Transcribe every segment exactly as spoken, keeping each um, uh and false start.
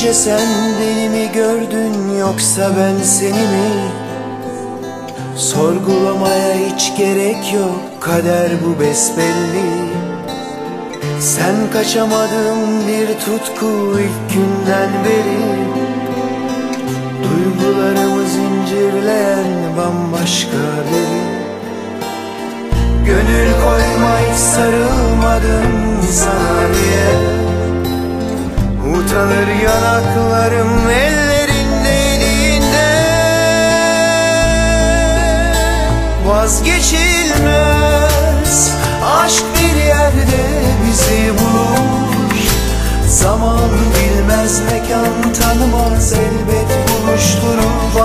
Önce sen beni mi gördün yoksa ben seni mi? Sorgulamaya hiç gerek yok, kader bu besbelli. Sen kaçamadığım bir tutku ilk günden beri. Duygularımı zincirleyen bambaşka biri. Gönül koyma hiç sarılmadım sana diye. Utanır yanaklarım ellerin elinde. Vazgeçilmez aşk bir yerde bizi bulur. Zaman bilmez, mekan tanımaz, elbet buluşturur.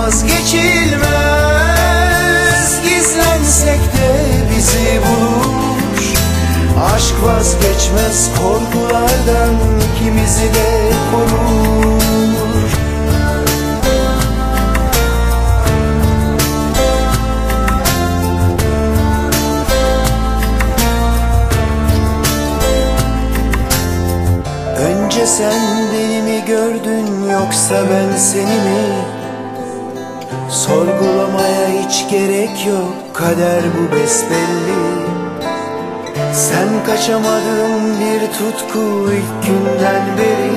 Vazgeçilmez, gizlensek de bizi bulur. Aşk vazgeçmez korkulardan, ikimizi de korur. Önce sen beni mi gördün yoksa ben seni mi? Sorgulamaya hiç gerek yok, kader bu besbelli. Sen kaçamadığın bir tutku ilk günden beri.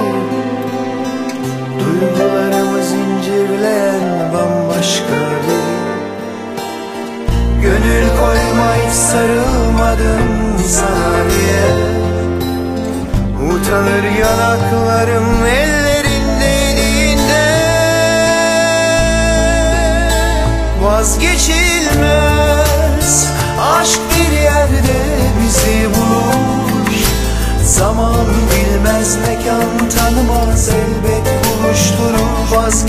Duygularımı zincirleyen bambaşka biri. Gönül koyma hiç sarılmadım sana diye. Utanır yanaklarım ellerin elinde. Vazgeçilmez aşk bir yerde bizi bulur. Zaman bilmez, mekan tanımaz, elbet buluşturur.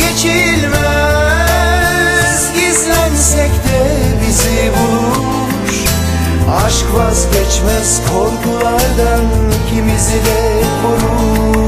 Vazgeçilmez, gizlensek de bizi bulur. Aşk vazgeçmez korkulardan, ikimizi de korur.